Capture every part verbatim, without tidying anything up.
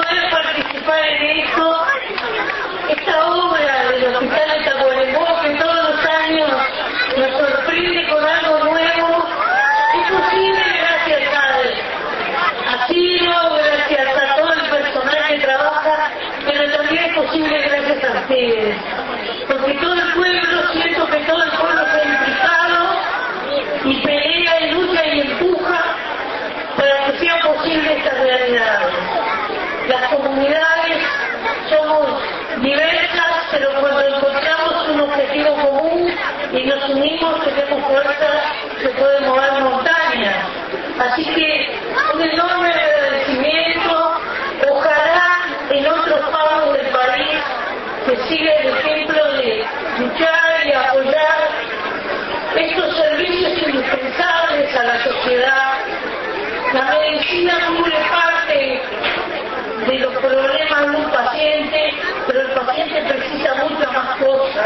poder participar en esto, esta obra del Hospital de Tacuarembó, que todos los años nos sorprende con algo nuevo, es posible gracias al asilo, gracias a todo el personal que trabaja, pero también es posible gracias a ustedes, porque todo el pueblo, siento que todo el pueblo se ha implicado y pelea y lucha y empuja para que sea posible esta realidad. Las comunidades somos diversas, pero cuando encontramos un objetivo común y nos unimos, tenemos fuerza, se pueden mover montañas. Así que un enorme agradecimiento. Ojalá en otros pagos del país se siga el ejemplo de luchar y apoyar estos servicios indispensables a la sociedad. La medicina cubre parte de los problemas de un paciente, pero el paciente precisa muchas más cosas.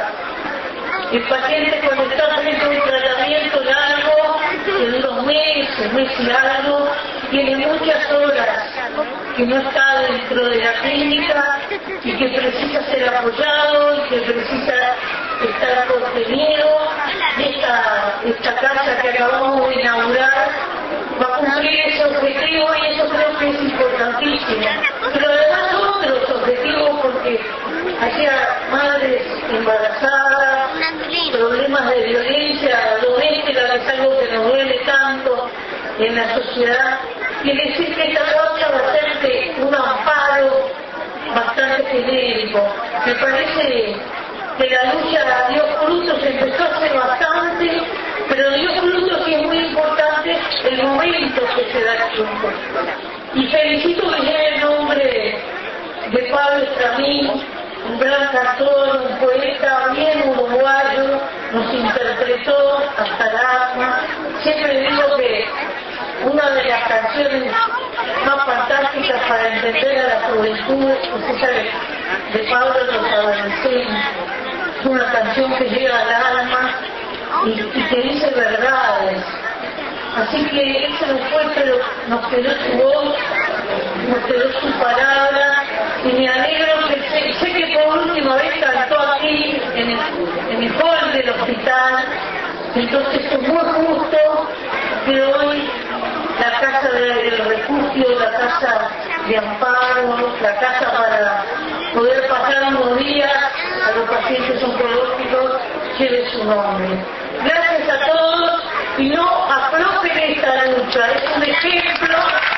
El paciente, cuando está frente a un tratamiento largo, de unos meses, meses y algo, tiene muchas horas que no está dentro de la clínica y que precisa ser apoyado y que precisa estar contenido. Esta, esta casa que acabamos de inaugurar va a cumplir ese objetivo y eso creo que es importantísimo. Pero además otros objetivos, porque hacia madres embarazadas, problemas de violencia doméstica, que es algo que nos duele tanto en la sociedad, quiere decir que esta causa va a ser de un amparo bastante genérico. Me parece que la lucha dio frutos, empezó hace bastante, pero dio frutos y es muy importante el momento que se da el tiempo. Y felicito que lleve el nombre de Pablo Estramín, un gran cantor, un poeta bien uruguayo, nos interpretó hasta el alma. Siempre digo que una de las canciones más fantásticas para entender a la juventud es esa de, de Pablo los adolescentes. Es una canción que llega al alma y, y que dice verdades. Así que eso nos fue, pero nos quedó su voz, nos quedó su palabra, y me alegro que sé, sé que por última vez cantó aquí en el, en el hall del hospital, entonces es muy justo que hoy la casa del refugio, la casa de amparo, la casa para poder pasar unos días a los pacientes oncológicos lleve su nombre. Gracias a todos y no aflojen esta lucha, es un ejemplo